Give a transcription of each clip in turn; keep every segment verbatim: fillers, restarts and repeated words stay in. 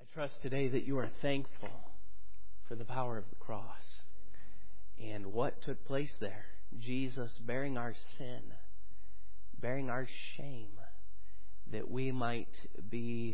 trust today that you are thankful for the power of the cross and what took place there. Jesus bearing our sin, bearing our shame, that we might be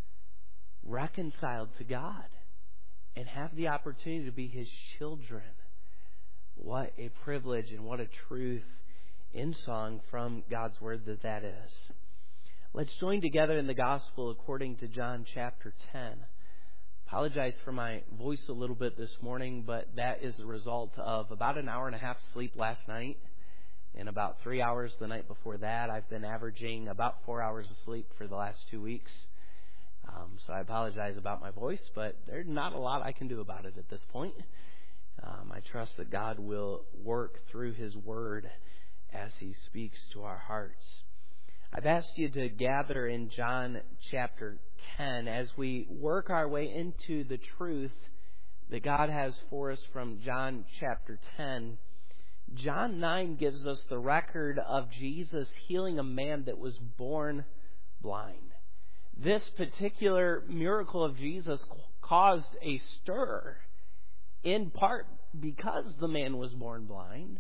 reconciled to God and have the opportunity to be His children. What a privilege and what a truth in song from God's Word that that is. Let's join together in the Gospel according to John chapter ten. Apologize for my voice a little bit this morning, but that is the result of about an hour and a half sleep last night and about three hours the night before that. I've been averaging about four hours of sleep for the last two weeks. Um, so I apologize about my voice, but there's not a lot I can do about it at this point. Um, I trust that God will work through His Word as He speaks to our hearts. I've asked you to gather in John chapter ten as we work our way into the truth that God has for us from John chapter ten. John nine gives us the record of Jesus healing a man that was born blind. This particular miracle of Jesus caused a stir, in part because the man was born blind,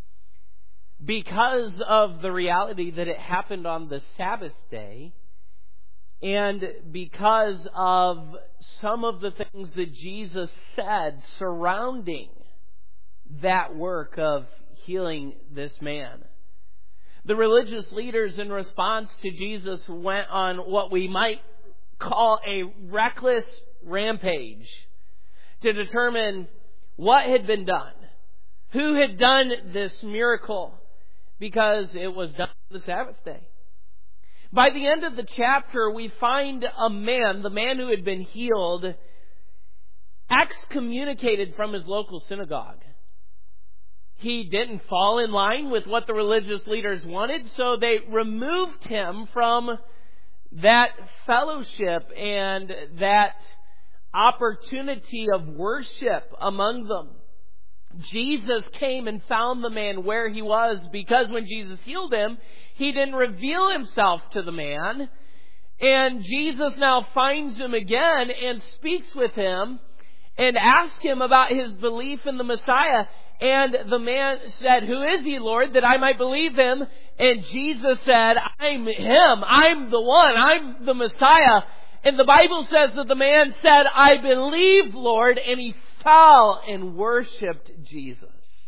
because of the reality that it happened on the Sabbath day, and because of some of the things that Jesus said surrounding that work of healing this man. The religious leaders, in response to Jesus, went on what we might call a reckless rampage to determine what had been done, who had done this miracle, because it was done on the Sabbath day. By the end of the chapter, we find a man, the man who had been healed, excommunicated from his local synagogue. He didn't fall in line with what the religious leaders wanted, so they removed him from that fellowship and that opportunity of worship among them. Jesus came and found the man where he was, because when Jesus healed him, He didn't reveal Himself to the man. And Jesus now finds him again and speaks with him and asks him about his belief in the Messiah. And the man said, "Who is He, Lord, that I might believe Him?" And Jesus said, "I'm Him. I'm the one. I'm the Messiah." And the Bible says that the man said, "I believe, Lord," and he fell and worshipped Jesus.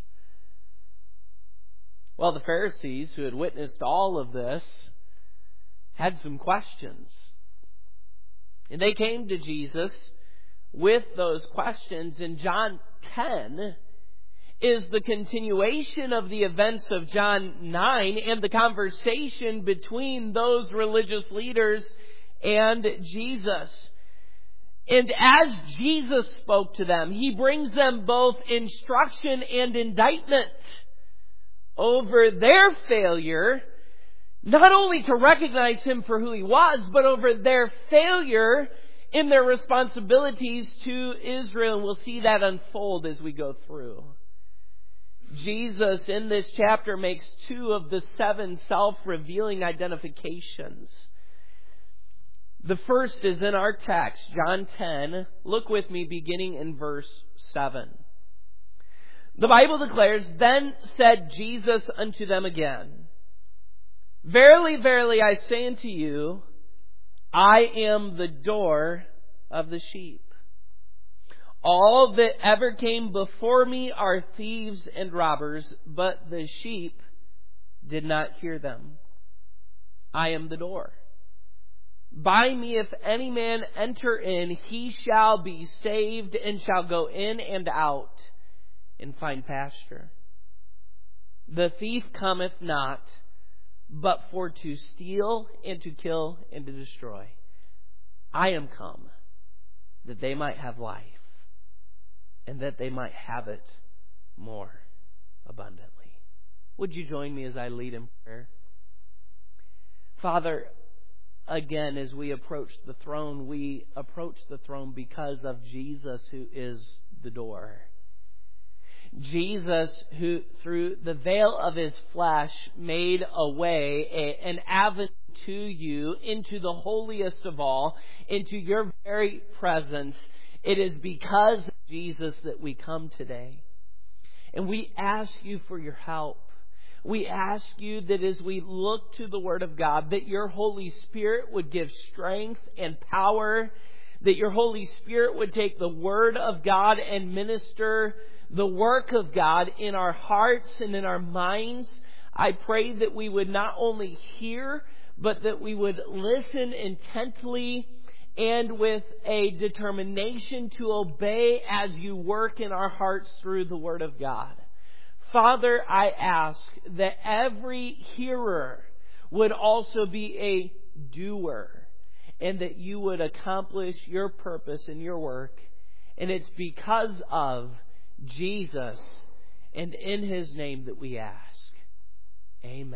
Well, the Pharisees, who had witnessed all of this, had some questions. And they came to Jesus with those questions. And John ten is the continuation of the events of John nine and the conversation between those religious leaders and Jesus. And as Jesus spoke to them, He brings them both instruction and indictment over their failure, not only to recognize Him for who He was, but over their failure in their responsibilities to Israel. And we'll see that unfold as we go through. Jesus in this chapter makes two of the seven self-revealing identifications. The first is in our text, John ten. Look with me beginning in verse seven. The Bible declares, "Then said Jesus unto them again, Verily, verily, I say unto you, I am the door of the sheep. All that ever came before me are thieves and robbers, but the sheep did not hear them. I am the door. By me, if any man enter in, he shall be saved, and shall go in and out and find pasture. The thief cometh not, but for to steal and to kill and to destroy. I am come, that they might have life, and that they might have it more abundantly." Would you join me as I lead in prayer? Father, again, as we approach the throne, we approach the throne because of Jesus, who is the door. Jesus, who through the veil of His flesh made a way, a, an avenue to you into the holiest of all, into your very presence. It is because of Jesus that we come today. And we ask you for your help. We ask you that as we look to the Word of God, that your Holy Spirit would give strength and power, that your Holy Spirit would take the Word of God and minister the work of God in our hearts and in our minds. I pray that we would not only hear, but that we would listen intently and with a determination to obey as you work in our hearts through the Word of God. Father, I ask that every hearer would also be a doer, and that you would accomplish your purpose and your work. And it's because of Jesus and in His name that we ask. Amen.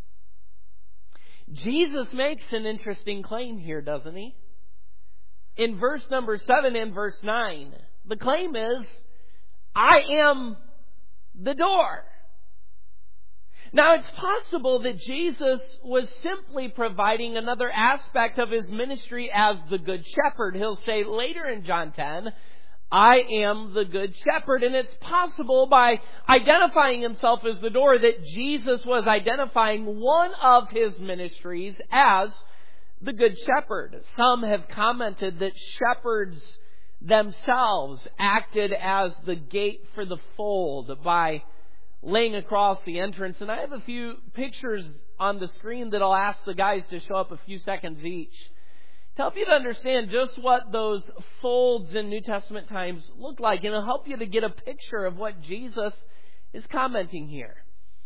Jesus makes an interesting claim here, doesn't He? In verse number seven and verse nine, the claim is, I am the door. Now, it's possible that Jesus was simply providing another aspect of His ministry as the Good Shepherd. He'll say later in John ten, I am the Good Shepherd. And it's possible by identifying Himself as the door that Jesus was identifying one of His ministries as the Good Shepherd. Some have commented that shepherds themselves acted as the gate for the fold by laying across the entrance. And I have a few pictures on the screen that I'll ask the guys to show up a few seconds each to help you to understand just what those folds in New Testament times look like. And it'll help you to get a picture of what Jesus is commenting here.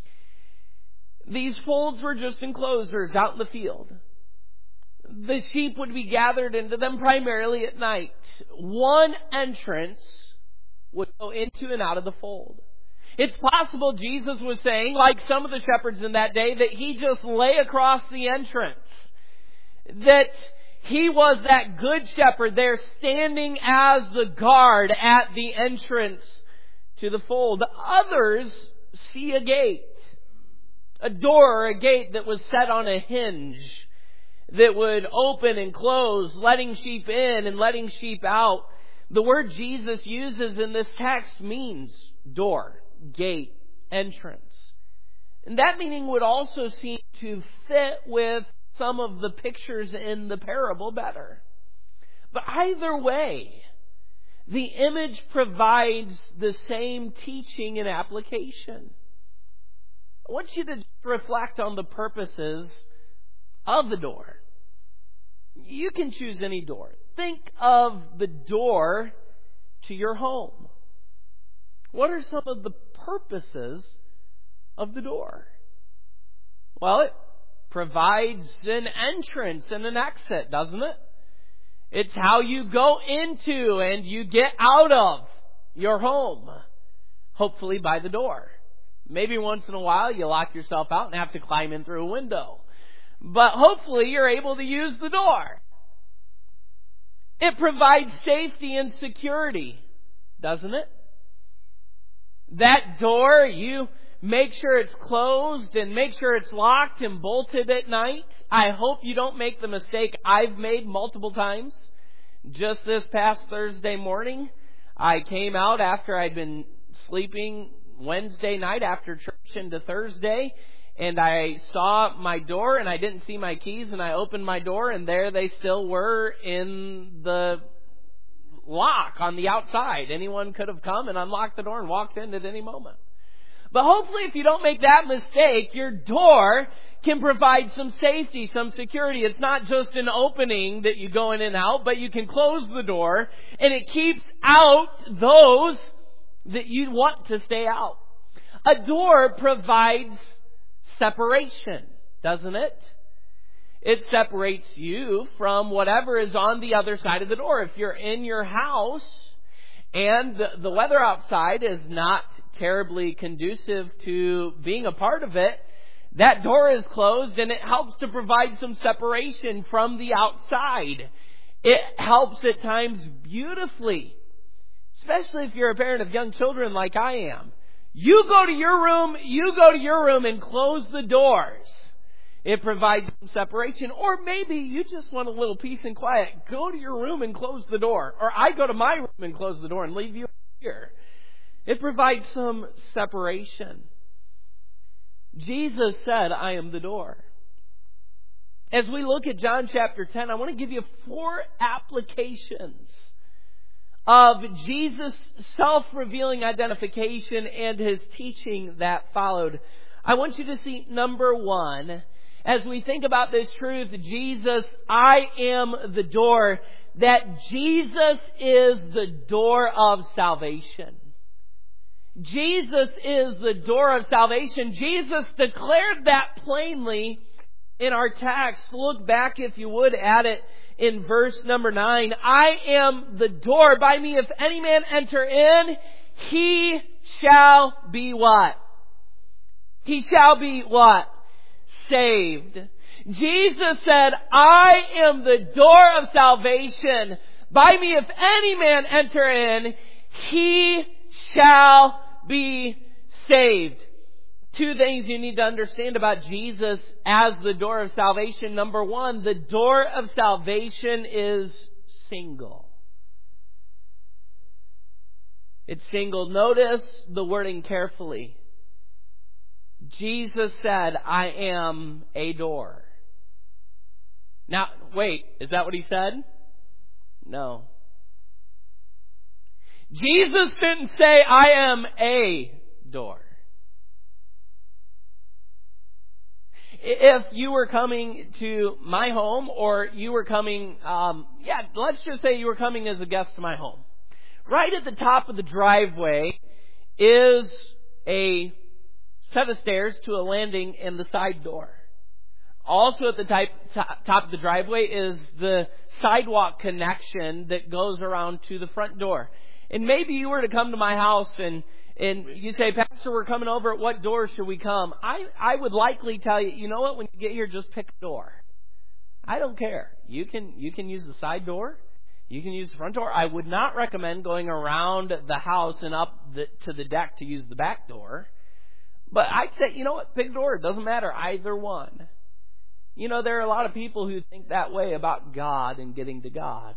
These folds were just enclosures out in the field. The sheep would be gathered into them primarily at night. One entrance would go into and out of the fold. It's possible Jesus was saying, like some of the shepherds in that day, that He just lay across the entrance. That He was that good shepherd there standing as the guard at the entrance to the fold. Others see a gate. A door or a gate that was set on a hinge, that would open and close, letting sheep in and letting sheep out. The word Jesus uses in this text means door, gate, entrance. And that meaning would also seem to fit with some of the pictures in the parable better. But either way, the image provides the same teaching and application. I want you to reflect on the purposes of the door. You can choose any door. Think of the door to your home. What are some of the purposes of the door? Well, it provides an entrance and an exit, doesn't it? It's how you go into and you get out of your home, hopefully by the door. Maybe once in a while you lock yourself out and have to climb in through a window. But hopefully you're able to use the door. It provides safety and security, doesn't it? That door, you make sure it's closed and make sure it's locked and bolted at night. I hope you don't make the mistake I've made multiple times. Just this past Thursday morning, I came out after I'd been sleeping Wednesday night after church into Thursday, and I saw my door and I didn't see my keys, and I opened my door and there they still were in the lock on the outside. Anyone could have come and unlocked the door and walked in at any moment. But hopefully if you don't make that mistake, your door can provide some safety, some security. It's not just an opening that you go in and out, but you can close the door and it keeps out those that you want to stay out. A door provides separation, doesn't it? It separates you from whatever is on the other side of the door. If you're in your house and the, the weather outside is not terribly conducive to being a part of it, that door is closed and it helps to provide some separation from the outside. It helps at times beautifully, especially if you're a parent of young children like I am. You go to your room, you go to your room and close the doors. It provides some separation. Or maybe you just want a little peace and quiet. Go to your room and close the door. Or I go to my room and close the door and leave you here. It provides some separation. Jesus said, I am the door. As we look at John chapter ten, I want to give you four applications of Jesus' self-revealing identification and His teaching that followed. I want you to see, number one, as we think about this truth, Jesus, I am the door, that Jesus is the door of salvation. Jesus is the door of salvation. Jesus declared that plainly in our text. Look back, if you would, at it in verse number nine. I am the door. By me, if any man enter in, he shall be what? He shall be what? Saved. Jesus said, I am the door of salvation. By me, if any man enter in, he shall be saved. Two things you need to understand about Jesus as the door of salvation. Number one, the door of salvation is single. It's single. Notice the wording carefully. Jesus said, I am a door. Now, wait, is that what He said? No. Jesus didn't say, I am a door. If you were coming to my home, or you were coming, um, yeah, let's just say you were coming as a guest to my home. Right at the top of the driveway is a set of stairs to a landing and the side door. Also at the type, top of the driveway is the sidewalk connection that goes around to the front door. And maybe you were to come to my house and and you say, Pastor, we're coming over. At what door should we come? I, I would likely tell you, you know what? When you get here, just pick a door. I don't care. You can you can use the side door. You can use the front door. I would not recommend going around the house and up the, to the deck to use the back door. But I'd say, you know what? Pick a door. It doesn't matter. Either one. You know, there are a lot of people who think that way about God and getting to God.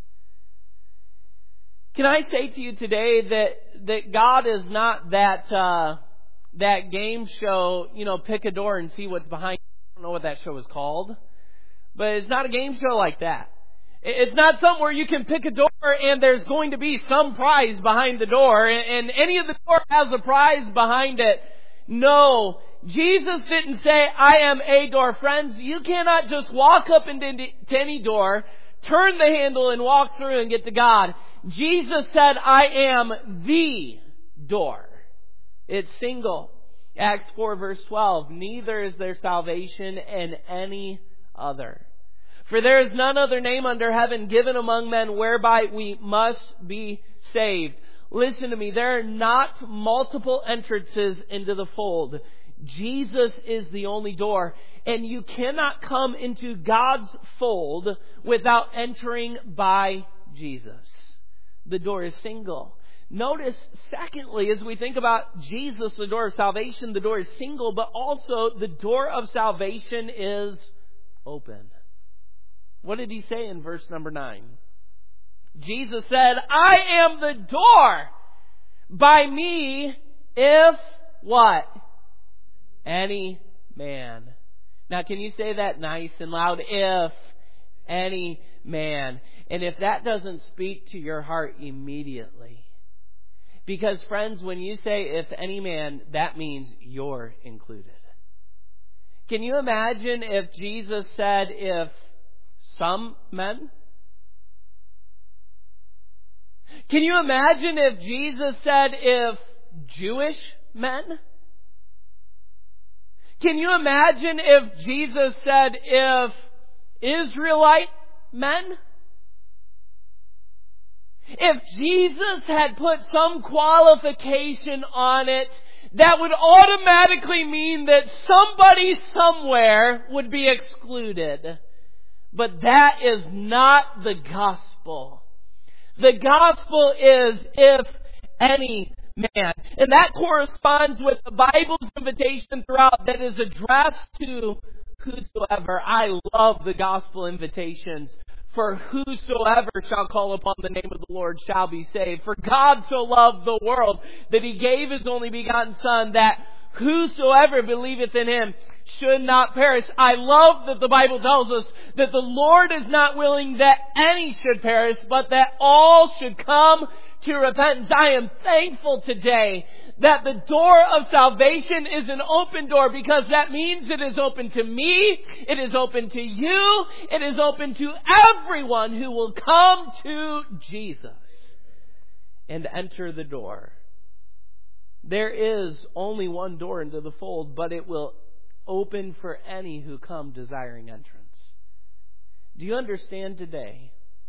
Can I say to you today that, that God is not that uh, that game show, you know, pick a door and see what's behind you. I don't know what that show is called. But it's not a game show like that. It's not something where you can pick a door and there's going to be some prize behind the door. And any of the door has a prize behind it. No. Jesus didn't say, I am a door. Friends, you cannot just walk up into any door, turn the handle and walk through and get to God. Jesus said, I am the door. It's single. Acts four verse twelve. Neither is there salvation in any other. For there is none other name under heaven given among men whereby we must be saved. Listen to me. There are not multiple entrances into the fold. Jesus is the only door. And you cannot come into God's fold without entering by Jesus. The door is single. Notice, secondly, as we think about Jesus, the door of salvation, the door is single, but also the door of salvation is open. What did He say in verse number nine? Jesus said, I am the door. By me, if what? Any man. Now, can you say that nice and loud? If any man. And if that doesn't speak to your heart immediately. Because, friends, when you say if any man, that means you're included. Can you imagine if Jesus said if some men? Can you imagine if Jesus said if Jewish men? Can you imagine if Jesus said if Israelite men? If Jesus had put some qualification on it, that would automatically mean that somebody somewhere would be excluded. But that is not the gospel. The gospel is if any man. And that corresponds with the Bible's invitation throughout that is addressed to whosoever. I love the gospel invitations. For whosoever shall call upon the name of the Lord shall be saved. For God so loved the world that He gave His only begotten Son, that whosoever believeth in Him should not perish. I love that the Bible tells us that the Lord is not willing that any should perish, but that all should come to repentance. I am thankful today that the door of salvation is an open door, because that means it is open to me, it is open to you, it is open to everyone who will come to Jesus and enter the door. There is only one door into the fold, but it will open for any who come desiring entrance. Do you understand today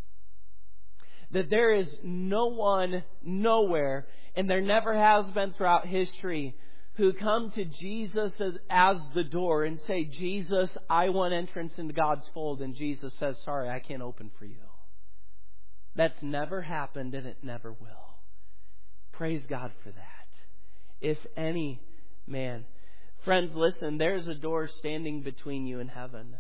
that there is no one, nowhere, and there never has been throughout history, who come to Jesus as, as the door and say, Jesus, I want entrance into God's fold, and Jesus says, sorry, I can't open for you. That's never happened, and it never will. Praise God for that. If any man. Friends, listen, there's a door standing between you and heaven.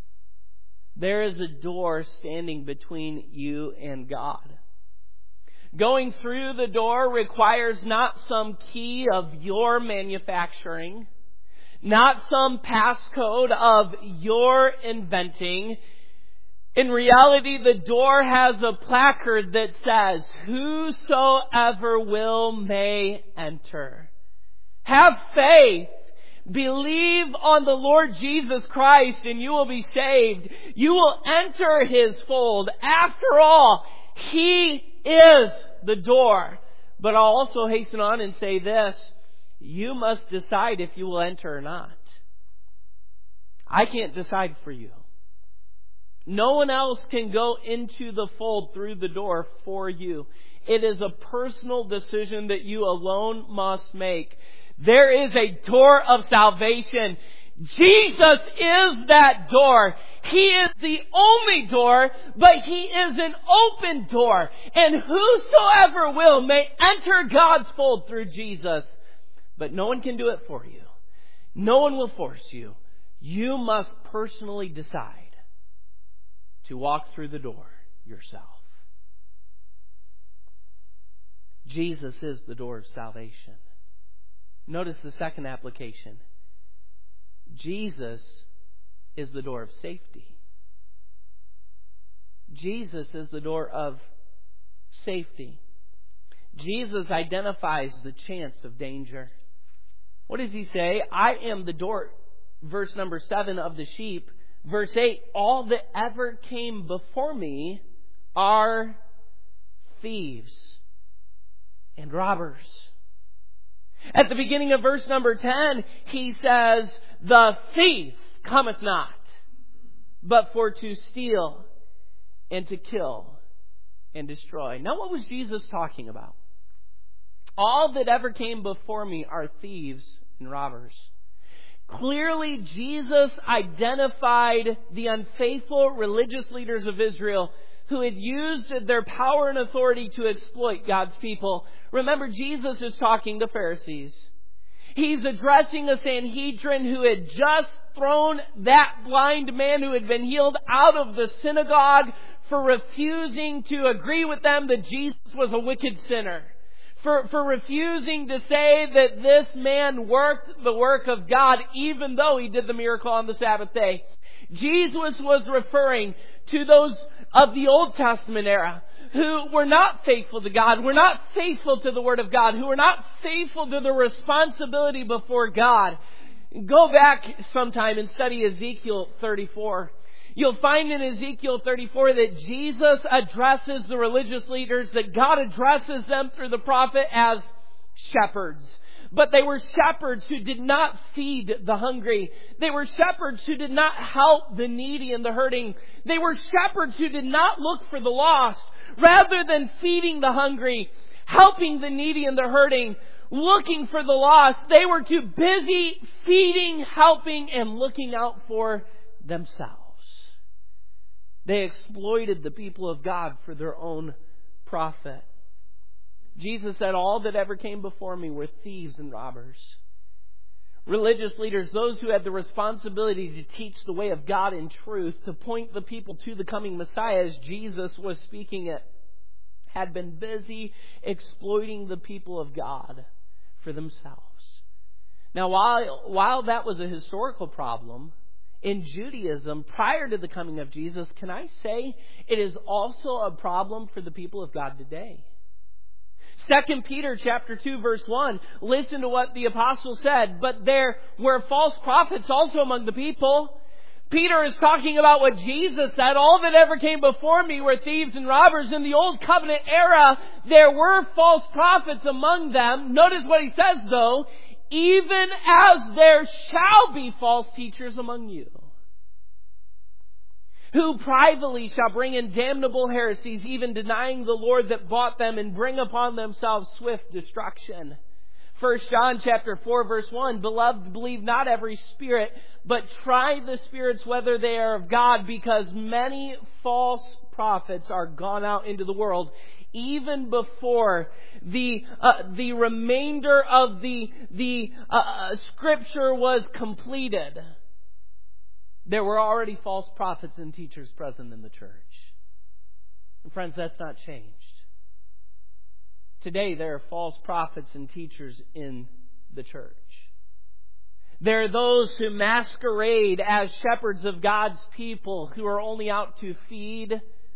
There is a door standing between you and God. Going through the door requires not some key of your manufacturing, not some passcode of your inventing. In reality, the door has a placard that says, whosoever will may enter. Have faith. Believe on the Lord Jesus Christ and you will be saved. You will enter His fold. After all, He is the door. But I'll also hasten on and say this. You must decide if you will enter or not. I can't decide for you. No one else can go into the fold through the door for you. It is a personal decision that you alone must make. There is a door of salvation. Jesus is that door. He is the only door, but He is an open door. And whosoever will may enter God's fold through Jesus. But no one can do it for you. No one will force you. You must personally decide to walk through the door yourself. Jesus is the door of salvation. Notice the second application. Jesus is the door of safety. Jesus is the door of safety. Jesus identifies the chance of danger. What does He say? I am the door, verse number seven, of the sheep. Verse eight, all that ever came before me are thieves and robbers. At the beginning of verse number ten, He says, the thief cometh not, but for to steal and to kill and destroy. Now, what was Jesus talking about? All that ever came before me are thieves and robbers. Clearly, Jesus identified the unfaithful religious leaders of Israel who had used their power and authority to exploit God's people. Remember, Jesus is talking to Pharisees. He's addressing a Sanhedrin who had just thrown that blind man who had been healed out of the synagogue for refusing to agree with them that Jesus was a wicked sinner. For, for refusing to say that this man worked the work of God even though he did the miracle on the Sabbath day. Jesus was referring to those of the Old Testament era who were not faithful to God, were not faithful to the Word of God, who were not faithful to the responsibility before God. Go back sometime and study Ezekiel thirty-four. You'll find in Ezekiel thirty-four that Jesus addresses the religious leaders, that God addresses them through the prophet as shepherds. But they were shepherds who did not feed the hungry. They were shepherds who did not help the needy and the hurting. They were shepherds who did not look for the lost. Rather than feeding the hungry, helping the needy and the hurting, looking for the lost, they were too busy feeding, helping, and looking out for themselves. They exploited the people of God for their own profit. Jesus said, all that ever came before me were thieves and robbers. Religious leaders, those who had the responsibility to teach the way of God in truth, to point the people to the coming Messiah as Jesus was speaking it, had been busy exploiting the people of God for themselves. Now, while, while that was a historical problem, in Judaism, prior to the coming of Jesus, can I say it is also a problem for the people of God today? Second Peter chapter two verse one, listen to what the apostle said, but there were false prophets also among the people. Peter is talking about what Jesus said, all that ever came before me were thieves and robbers. In the old covenant era, there were false prophets among them. Notice what he says though, even as there shall be false teachers among you, who privately shall bring in damnable heresies, even denying the Lord that bought them, and bring upon themselves swift destruction. First John chapter four verse one, beloved, believe not every spirit, but try the spirits whether they are of God, because many false prophets are gone out into the world. Even before the uh, the remainder of the the uh, Scripture was completed, there were already false prophets and teachers present in the church. And friends, that's not changed. Today there are false prophets and teachers in the church. There are those who masquerade as shepherds of God's people, who are only out to feed,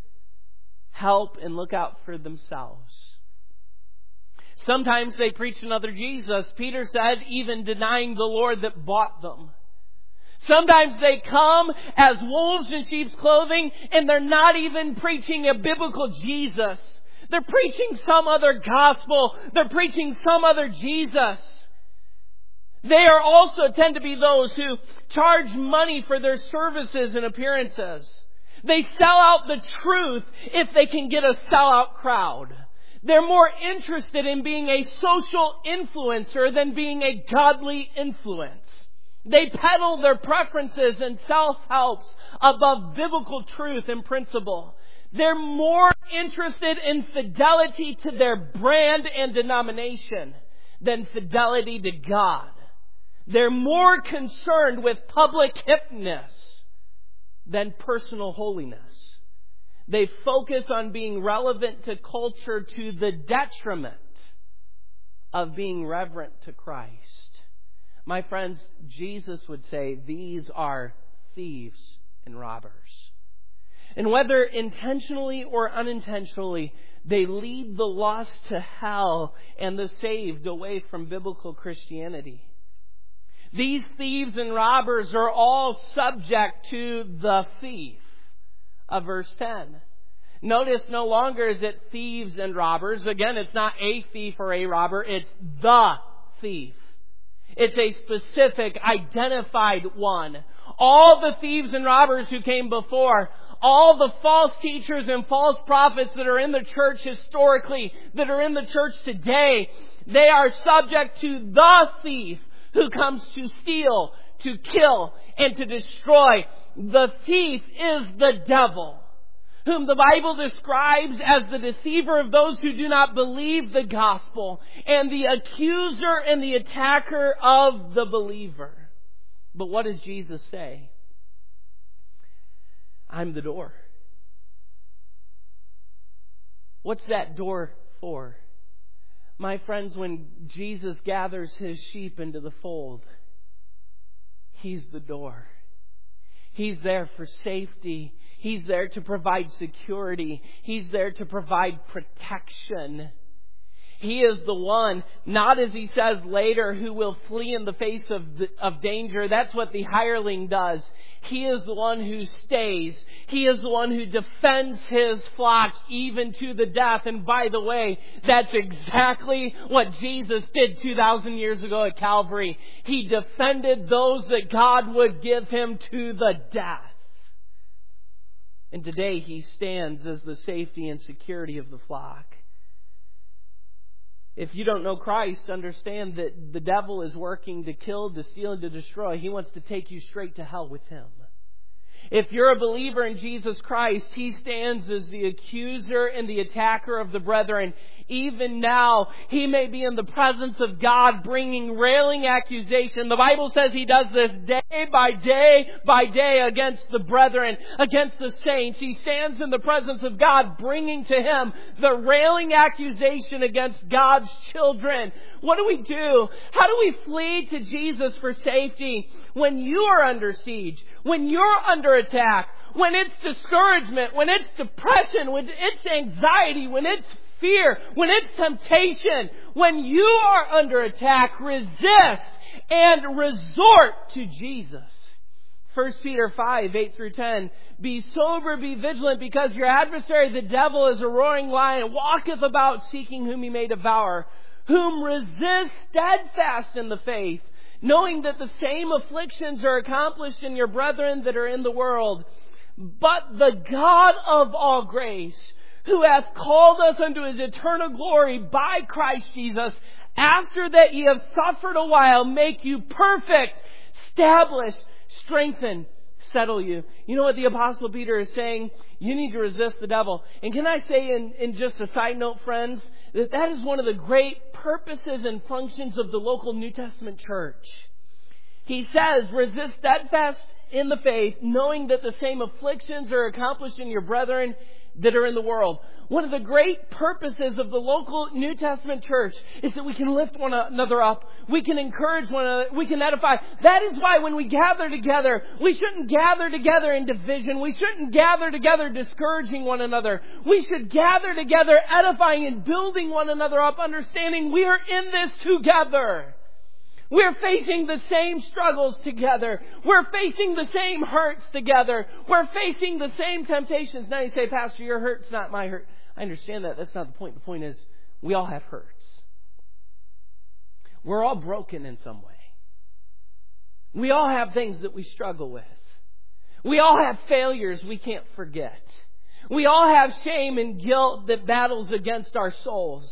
help, and look out for themselves. Sometimes they preach another Jesus. Peter said, even denying the Lord that bought them. Sometimes they come as wolves in sheep's clothing, and they're not even preaching a biblical Jesus. They're preaching some other gospel. They're preaching some other Jesus. They are also tend to be those who charge money for their services and appearances. They sell out the truth if they can get a sellout crowd. They're more interested in being a social influencer than being a godly influence. They peddle their preferences and self-helps above biblical truth and principle. They're more interested in fidelity to their brand and denomination than fidelity to God. They're more concerned with public hipness than personal holiness. They focus on being relevant to culture to the detriment of being reverent to Christ. My friends, Jesus would say these are thieves and robbers. And whether intentionally or unintentionally, they lead the lost to hell and the saved away from biblical Christianity. These thieves and robbers are all subject to the thief of verse ten. Notice no longer is it thieves and robbers. Again, it's not a thief or a robber. It's the thief. It's a specific, identified one. All the thieves and robbers who came before, all the false teachers and false prophets that are in the church historically, that are in the church today, they are subject to the thief who comes to steal, to kill, and to destroy. The thief is the devil, whom the Bible describes as the deceiver of those who do not believe the gospel, and the accuser and the attacker of the believer. But what does Jesus say? I'm the door. What's that door for? My friends, when Jesus gathers His sheep into the fold, He's the door. He's there for safety. He's there to provide security. He's there to provide protection. He is the one, not as He says later, who will flee in the face of, the, of danger. That's what the hireling does. He is the one who stays. He is the one who defends His flock even to the death. And by the way, that's exactly what Jesus did two thousand years ago at Calvary. He defended those that God would give Him to the death. And today He stands as the safety and security of the flock. If you don't know Christ, understand that the devil is working to kill, to steal, and to destroy. He wants to take you straight to hell with him. If you're a believer in Jesus Christ, He stands as the accuser and the attacker of the brethren. even now he may be in the presence of God bringing railing accusation. The Bible says he does this day by day by day against the brethren, against the saints. He stands in the presence of God bringing to him the railing accusation against God's children. What do we do? How do we flee to Jesus for safety when you are under siege, when you're under attack, when it's discouragement, when it's depression, when it's anxiety, when it's fear, when it's temptation, when you are under attack? Resist and resort to Jesus. First Peter five, eight through ten. Be sober, be vigilant, because your adversary the devil is a roaring lion, walketh about seeking whom he may devour, whom resist steadfast in the faith, knowing that the same afflictions are accomplished in your brethren that are in the world. But the God of all grace, who hath called us unto his eternal glory by Christ Jesus, after that ye have suffered a while, make you perfect, establish, strengthen, settle you. You know what the Apostle Peter is saying? You need to resist the devil. And can I say in, in just a side note, friends, that that is one of the great purposes and functions of the local New Testament church. He says, resist steadfast in the faith, knowing that the same afflictions are accomplished in your brethren that are in the world. One of the great purposes of the local New Testament church is that we can lift one another up. We can encourage one another. We can edify. That is why when we gather together, we shouldn't gather together in division. We shouldn't gather together discouraging one another. We should gather together edifying and building one another up, understanding we are in this together. We're facing the same struggles together. We're facing the same hurts together. We're facing the same temptations. Now you say, Pastor, your hurt's not my hurt. I understand that. That's not the point. The point is, we all have hurts. We're all broken in some way. We all have things that we struggle with. We all have failures we can't forget. We all have shame and guilt that battles against our souls.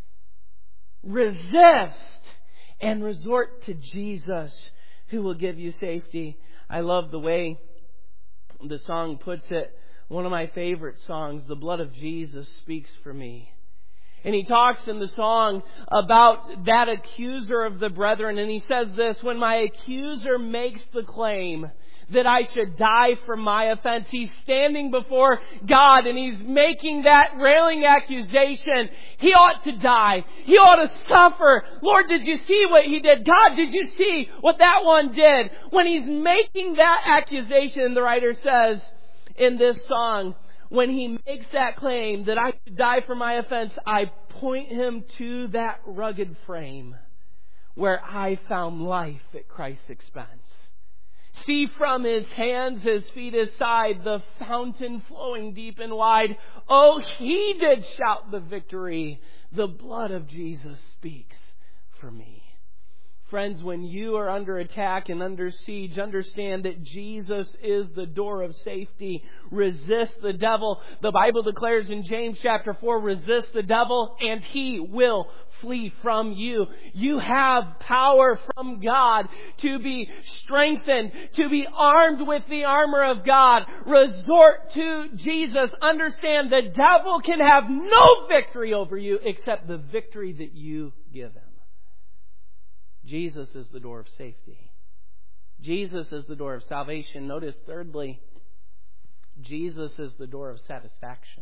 Resist and resort to Jesus, who will give you safety. I love the way the song puts it. One of my favorite songs, The Blood of Jesus Speaks for Me. And he talks in the song about that accuser of the brethren. And he says this, when my accuser makes the claim that I should die for my offense, he's standing before God and he's making that railing accusation. He ought to die. He ought to suffer. Lord, did you see what he did? God, did you see what that one did? When he's making that accusation, the writer says in this song, when he makes that claim that I should die for my offense, I point him to that rugged frame where I found life at Christ's expense. See from his hands, his feet, his side, the fountain flowing deep and wide. Oh, he did shout the victory. The blood of Jesus speaks for me. Friends, when you are under attack and under siege, understand that Jesus is the door of safety. Resist the devil. The Bible declares in James chapter four, resist the devil and he will flee from you. You have power from God to be strengthened, to be armed with the armor of God. Resort to Jesus. Understand the devil can have no victory over you except the victory that you give him. Jesus is the door of safety. Jesus is the door of salvation. Notice, thirdly, Jesus is the door of satisfaction.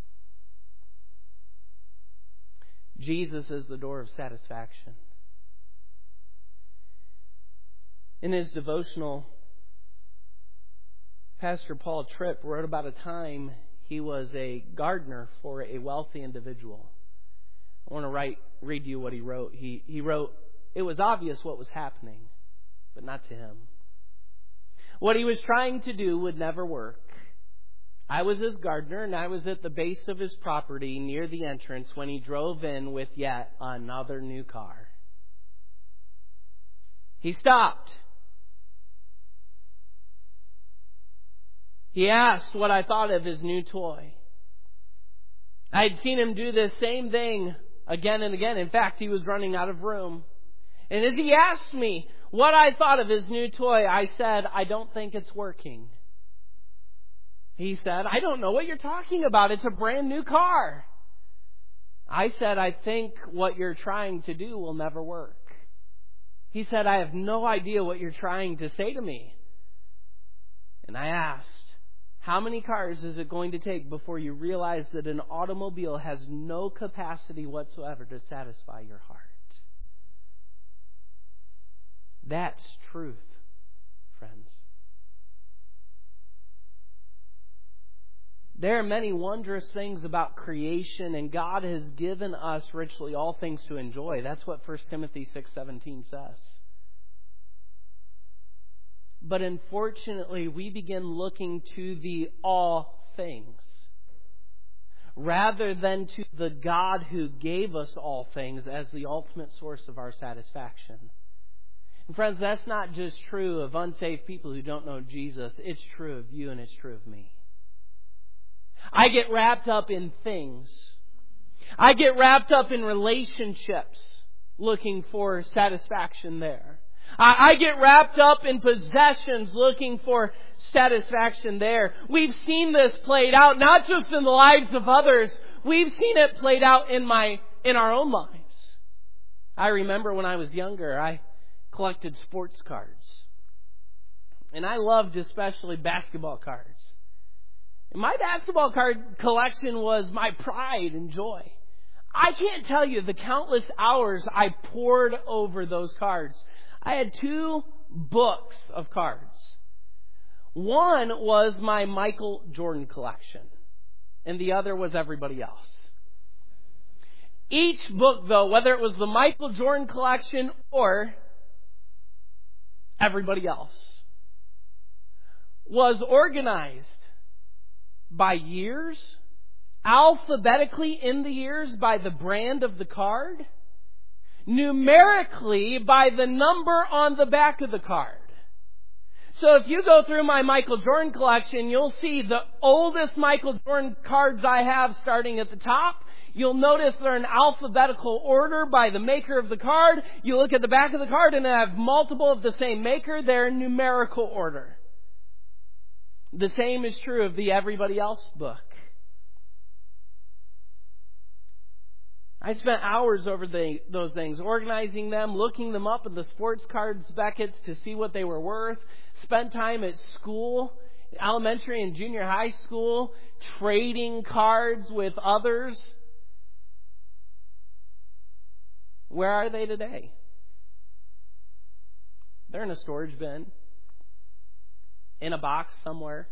Jesus is the door of satisfaction. In his devotional, Pastor Paul Tripp wrote about a time he was a gardener for a wealthy individual. I want to write, read you what he wrote. He, he wrote, it was obvious what was happening, but not to him. What he was trying to do would never work. I was his gardener, and I was at the base of his property near the entrance when he drove in with yet another new car. He stopped. He asked what I thought of his new toy. I had seen him do this same thing again and again. In fact, he was running out of room. And as he asked me what I thought of his new toy, I said, I don't think it's working. He said, I don't know what you're talking about. It's a brand new car. I said, I think what you're trying to do will never work. He said, I have no idea what you're trying to say to me. And I asked, how many cars is it going to take before you realize that an automobile has no capacity whatsoever to satisfy your heart? That's truth, friends. There are many wondrous things about creation, and God has given us richly all things to enjoy. That's what First Timothy six seventeen says. But unfortunately, we begin looking to the all things rather than to the God who gave us all things as the ultimate source of our satisfaction. And friends, that's not just true of unsaved people who don't know Jesus. It's true of you and it's true of me. I get wrapped up in things. I get wrapped up in relationships looking for satisfaction there. I get wrapped up in possessions looking for satisfaction there. We've seen this played out not just in the lives of others. We've seen it played out in my in our own lives. I remember when I was younger, I collected sports cards. And I loved especially basketball cards. And my basketball card collection was my pride and joy. I can't tell you the countless hours I poured over those cards. I had two books of cards. One was my Michael Jordan collection, and the other was everybody else. Each book, though, whether it was the Michael Jordan collection or everybody else, was organized by years, alphabetically in the years by the brand of the card, numerically by the number on the back of the card. So if you go through my Michael Jordan collection, you'll see the oldest Michael Jordan cards I have starting at the top. You'll notice they're in alphabetical order by the maker of the card. You look at the back of the card and I have multiple of the same maker. They're in numerical order. The same is true of the Everybody Else book. I spent hours over the, those things, organizing them, looking them up in the sports cards buckets to see what they were worth. Spent time at school, elementary and junior high school, trading cards with others. Where are they today? They're in a storage bin, in a box somewhere,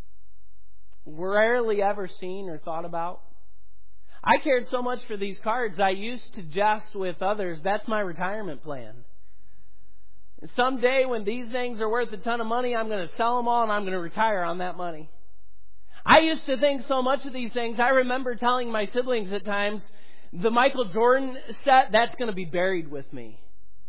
rarely ever seen or thought about. I cared so much for these cards, I used to jest with others, that's my retirement plan. Someday when these things are worth a ton of money, I'm going to sell them all and I'm going to retire on that money. I used to think so much of these things. I remember telling my siblings at times, the Michael Jordan set, that's going to be buried with me.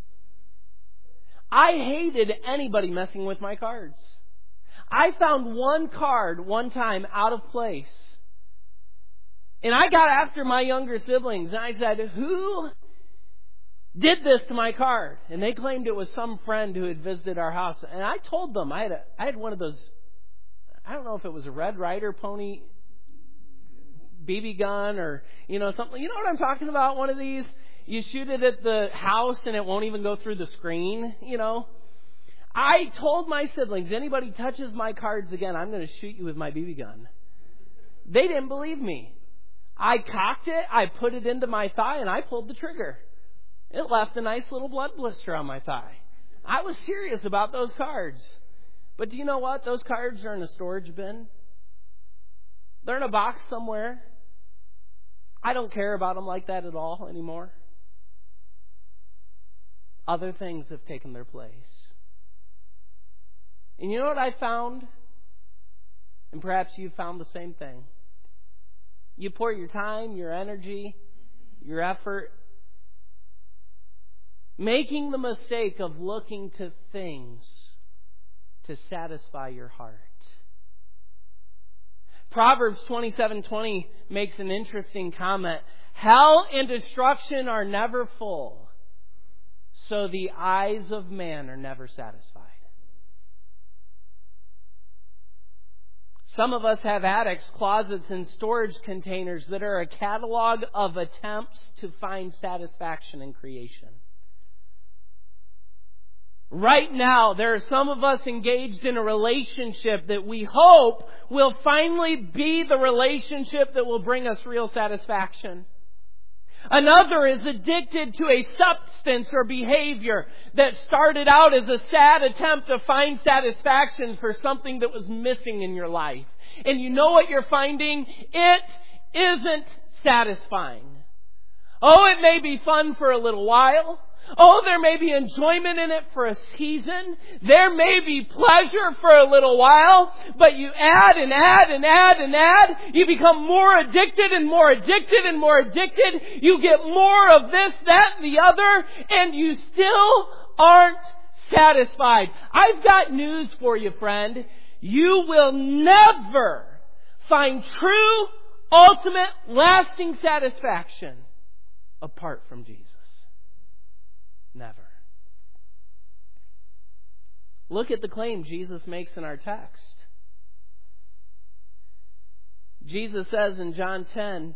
I hated anybody messing with my cards. I found one card one time out of place. And I got after my younger siblings and I said, who did this to my card? And they claimed it was some friend who had visited our house. And I told them, I had a, I had one of those, I don't know if it was a Red Ryder pony B B gun or, you know, something. You know what I'm talking about? One of these, you shoot it at the house and it won't even go through the screen, you know. I told my siblings, anybody touches my cards again, I'm going to shoot you with my B B gun. They didn't believe me. I cocked it, I put it into my thigh, and I pulled the trigger. It left a nice little blood blister on my thigh. I was serious about those cards. But do you know what? Those cards are in a storage bin. They're in a box somewhere. I don't care about them like that at all anymore. Other things have taken their place. And you know what I found? And perhaps you found the same thing. You pour your time, your energy, your effort, making the mistake of looking to things to satisfy your heart. Proverbs twenty-seven twenty makes an interesting comment. Hell and destruction are never full, so the eyes of man are never satisfied. Some of us have attics, closets, and storage containers that are a catalog of attempts to find satisfaction in creation. Right now, there are some of us engaged in a relationship that we hope will finally be the relationship that will bring us real satisfaction. Another is addicted to a substance or behavior that started out as a sad attempt to find satisfaction for something that was missing in your life. And you know what you're finding? It isn't satisfying. Oh, it may be fun for a little while. Oh, there may be enjoyment in it for a season. There may be pleasure for a little while. But you add and add and add and add. You become more addicted and more addicted and more addicted. You get more of this, that, and the other. And you still aren't satisfied. I've got news for you, friend. You will never find true, ultimate, lasting satisfaction apart from Jesus. Never. Look at the claim Jesus makes in our text. Jesus says in John ten,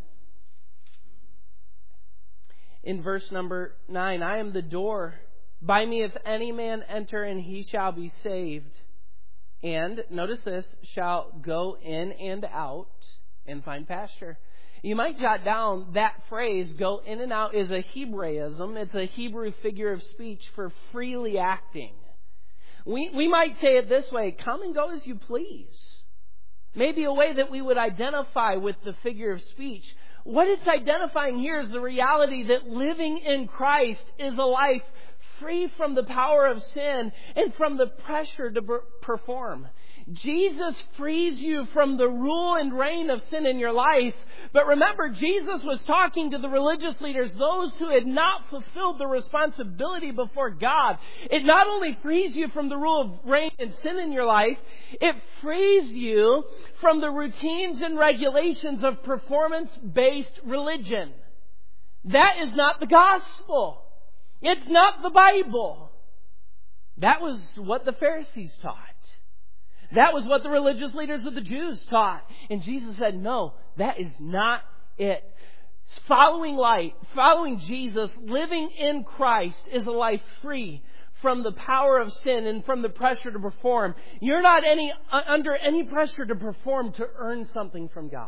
in verse number nine, I am the door. By me if any man enter in, he shall be saved. And, notice this, shall go in and out and find pasture. You might jot down that phrase, go in and out, is a Hebraism. It's a Hebrew figure of speech for freely acting. We, we might say it this way, come and go as you please. Maybe a way that we would identify with the figure of speech. What it's identifying here is the reality that living in Christ is a life free from the power of sin and from the pressure to perform. Jesus frees you from the rule and reign of sin in your life. But remember, Jesus was talking to the religious leaders, those who had not fulfilled the responsibility before God. It not only frees you from the rule of reign and sin in your life, it frees you from the routines and regulations of performance-based religion. That is not the gospel. It's not the Bible. That was what the Pharisees taught. That was what the religious leaders of the Jews taught. And Jesus said, no, that is not it. Following light, following Jesus, living in Christ is a life free from the power of sin and from the pressure to perform. You're not any under any pressure to perform to earn something from God.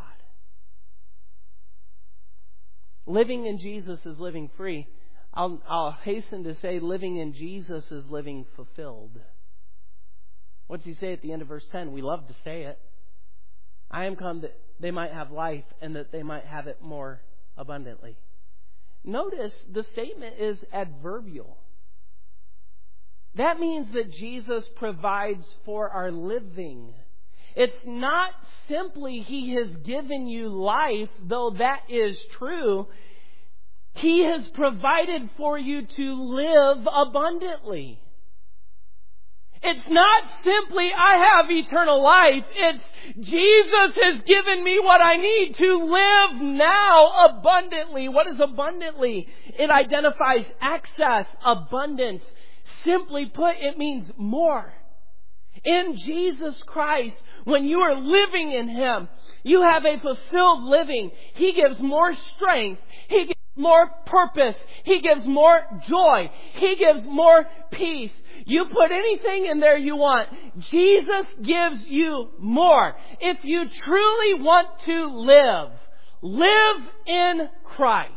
Living in Jesus is living free. I'll, I'll hasten to say living in Jesus is living fulfilled. What does he say at the end of verse ten? We love to say it. I am come that they might have life and that they might have it more abundantly. Notice the statement is adverbial. That means that Jesus provides for our living. It's not simply He has given you life, though that is true. He has provided for you to live abundantly. It's not simply, I have eternal life. It's, Jesus has given me what I need to live now abundantly. What is abundantly? It identifies access, abundance. Simply put, it means more. In Jesus Christ, when you are living in Him, you have a fulfilled living. He gives more strength. He gives more purpose. He gives more joy. He gives more peace. You put anything in there you want. Jesus gives you more. If you truly want to live, live in Christ.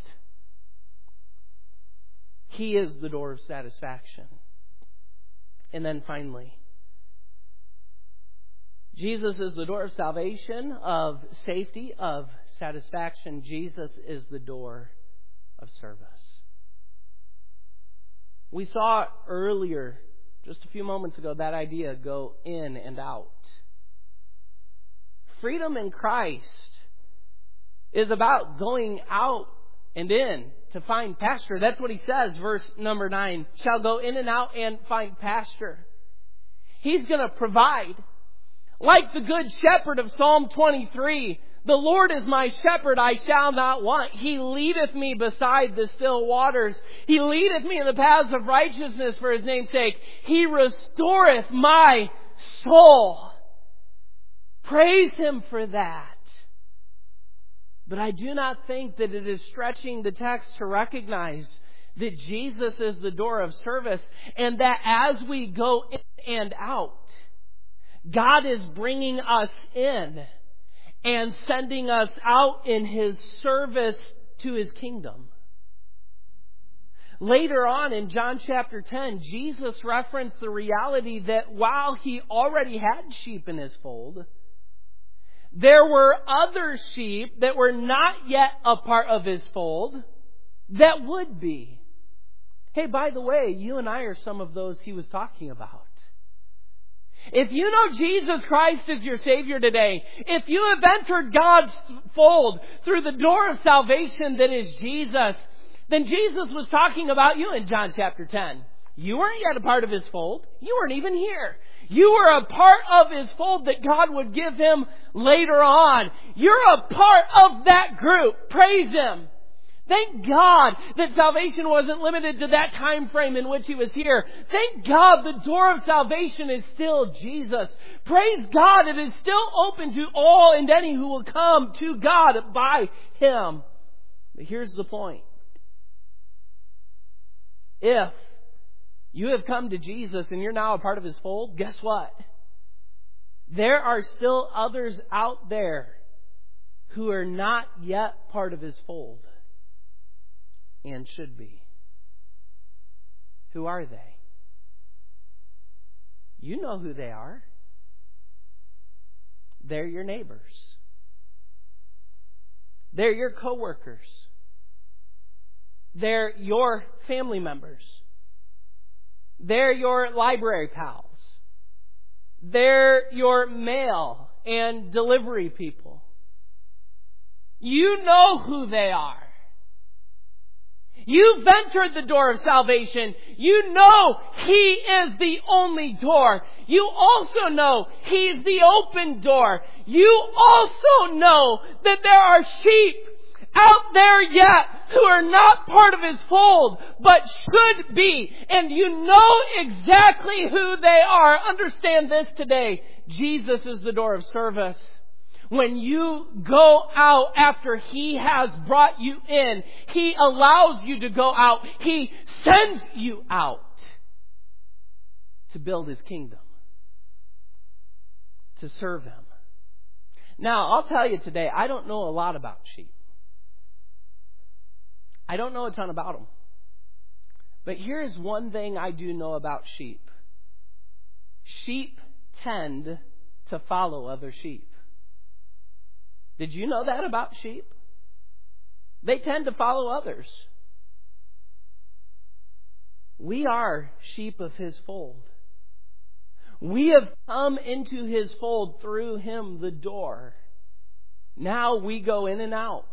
He is the door of satisfaction. And then finally, Jesus is the door of salvation, of safety, of satisfaction. Jesus is the door of service. We saw earlier, just a few moments ago, that idea, go in and out. Freedom in Christ is about going out and in to find pasture. That's what he says, verse number nine. Shall go in and out and find pasture. He's going to provide. Like the good shepherd of Psalm twenty-three, the Lord is my shepherd, I shall not want. He leadeth me beside the still waters. He leadeth me in the paths of righteousness for His name's sake. He restoreth my soul. Praise Him for that. But I do not think that it is stretching the text to recognize that Jesus is the door of service, and that as we go in and out, God is bringing us in and sending us out in His service to His kingdom. Later on in John chapter ten, Jesus referenced the reality that while He already had sheep in His fold, there were other sheep that were not yet a part of His fold that would be. Hey, by the way, you and I are some of those He was talking about. If you know Jesus Christ as your Savior today, if you have entered God's fold through the door of salvation that is Jesus, then Jesus was talking about you in John chapter ten. You weren't yet a part of His fold. You weren't even here. You were a part of His fold that God would give Him later on. You're a part of that group. Praise Him. Thank God that salvation wasn't limited to that time frame in which He was here. Thank God the door of salvation is still Jesus. Praise God, it is still open to all and any who will come to God by Him. But here's the point. If you have come to Jesus and you're now a part of His fold, guess what? There are still others out there who are not yet part of His fold. And should be. Who are they? You know who they are. They're your neighbors. They're your coworkers. They're your family members. They're your library pals. They're your mail and delivery people. You know who they are. You've entered the door of salvation. You know He is the only door. You also know He's the open door. You also know that there are sheep out there yet who are not part of His fold, but should be. And you know exactly who they are. Understand this today. Jesus is the door of service. When you go out after He has brought you in, He allows you to go out. He sends you out to build His kingdom, to serve Him. Now, I'll tell you today, I don't know a lot about sheep. I don't know a ton about them. But here's one thing I do know about sheep. Sheep tend to follow other sheep. Did you know that about sheep? They tend to follow others. We are sheep of His fold. We have come into His fold through Him, the door. Now we go in and out.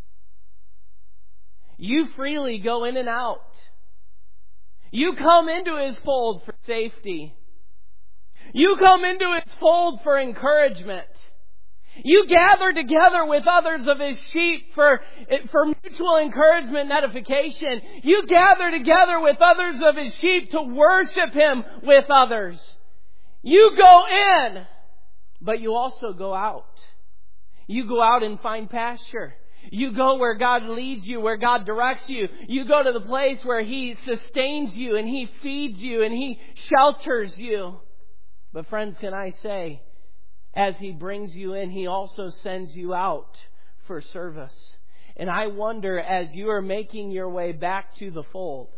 You freely go in and out. You come into His fold for safety. You come into His fold for encouragement. You gather together with others of His sheep for, for mutual encouragement and edification. You gather together with others of His sheep to worship Him with others. You go in, but you also go out. You go out and find pasture. You go where God leads you, where God directs you. You go to the place where He sustains you and He feeds you and He shelters you. But friends, can I say, as He brings you in, He also sends you out for service. And I wonder, as you are making your way back to the fold,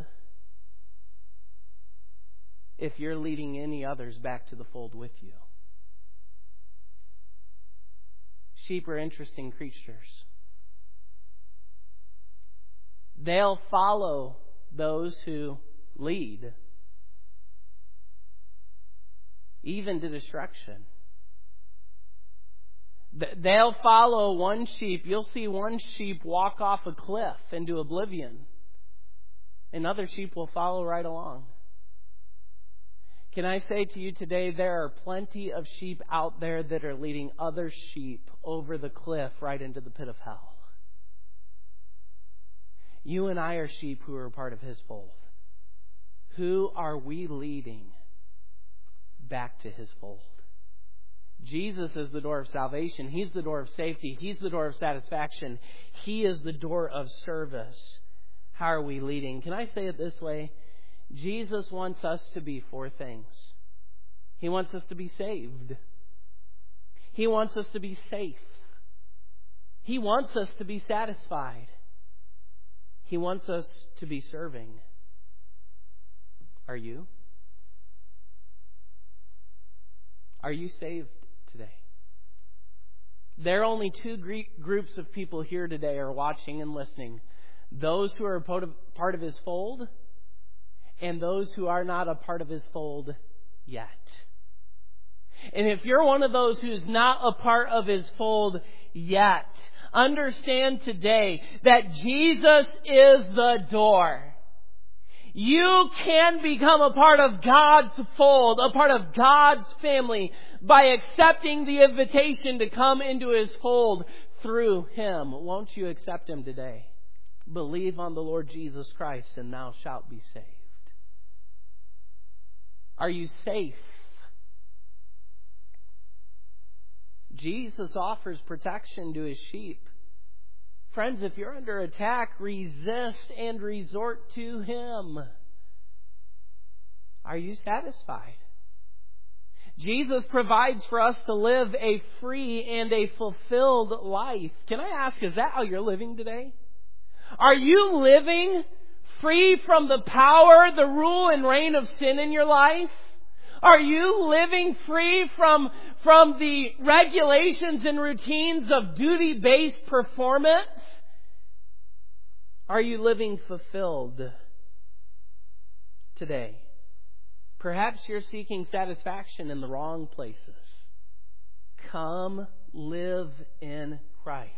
if you're leading any others back to the fold with you. Sheep are interesting creatures. They'll follow those who lead, even to destruction. They'll follow one sheep. You'll see one sheep walk off a cliff into oblivion, and other sheep will follow right along. Can I say to you today, there are plenty of sheep out there that are leading other sheep over the cliff right into the pit of hell. You and I are sheep who are a part of His fold. Who are we leading back to His fold? Jesus is the door of salvation. He's the door of safety. He's the door of satisfaction. He is the door of service. How are we leading? Can I say it this way? Jesus wants us to be four things. He wants us to be saved. He wants us to be safe. He wants us to be satisfied. He wants us to be serving. Are you? Are you saved today? There are only two groups of people here today are watching and listening. Those who are a part of His fold and those who are not a part of His fold yet. And if you're one of those who's not a part of His fold yet, understand today that Jesus is the door. You can become a part of God's fold, a part of God's family, by accepting the invitation to come into His fold through Him. Won't you accept Him today? Believe on the Lord Jesus Christ and thou shalt be saved. Are you safe? Jesus offers protection to His sheep. Friends, if you're under attack, resist and resort to Him. Are you satisfied? Jesus provides for us to live a free and a fulfilled life. Can I ask, is that how you're living today? Are you living free from the power, the rule and reign of sin in your life? Are you living free from, from the regulations and routines of duty-based performance? Are you living fulfilled today? Perhaps you're seeking satisfaction in the wrong places. Come live in Christ.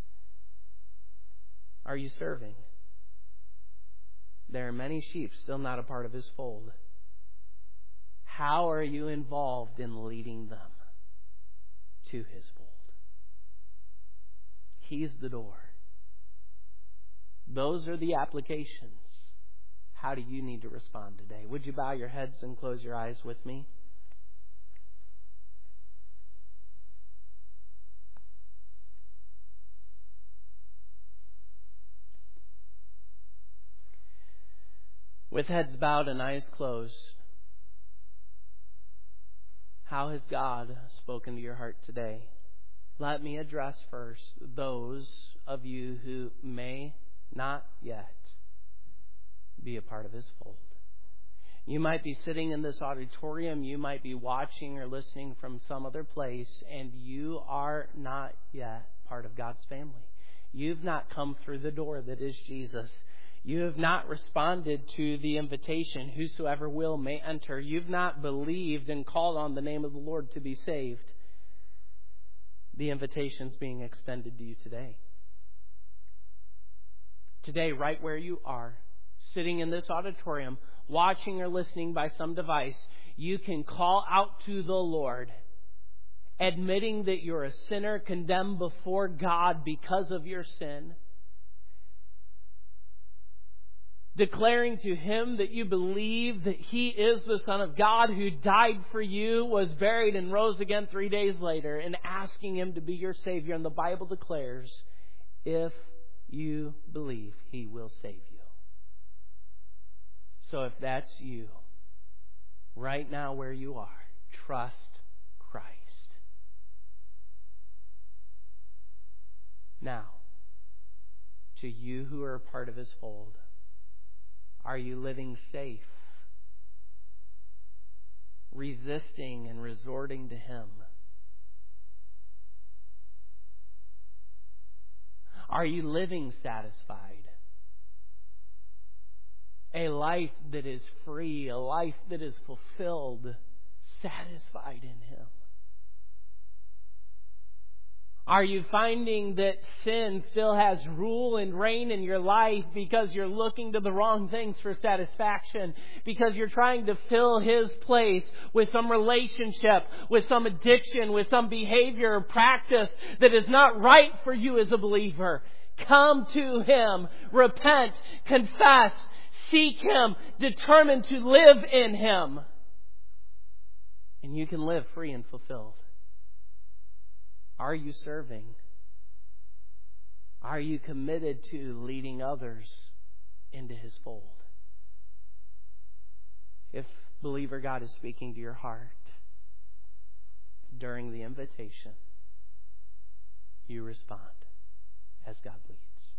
Are you serving? There are many sheep still not a part of His fold. How are you involved in leading them to His fold? He's the door. Those are the applications. How do you need to respond today? Would you bow your heads and close your eyes with me? With heads bowed and eyes closed, how has God spoken to your heart today? Let me address first those of you who may not yet be a part of His fold. You might be sitting in this auditorium, you might be watching or listening from some other place, and you are not yet part of God's family. You've not come through the door that is Jesus. You have not responded to the invitation, whosoever will may enter. You've not believed and called on the name of the Lord to be saved. The invitation's being extended to you today. Today, right where you are, sitting in this auditorium, watching or listening by some device, you can call out to the Lord, admitting that you're a sinner condemned before God because of your sin, declaring to Him that you believe that He is the Son of God who died for you, was buried and rose again three days later, and asking Him to be your Savior. And the Bible declares, if you believe, He will save you. So if that's you, right now where you are, trust Christ. Now, to you who are a part of His fold, are you living safe, resisting and resorting to Him? Are you living satisfied? A life that is free, a life that is fulfilled, satisfied in Him. Are you finding that sin still has rule and reign in your life because you're looking to the wrong things for satisfaction? Because you're trying to fill His place with some relationship, with some addiction, with some behavior or practice that is not right for you as a believer? Come to Him, repent, confess, seek Him, determined to live in Him. And you can live free and fulfilled. Are you serving? Are you committed to leading others into His fold? If, believer, God is speaking to your heart during the invitation, you respond as God leads.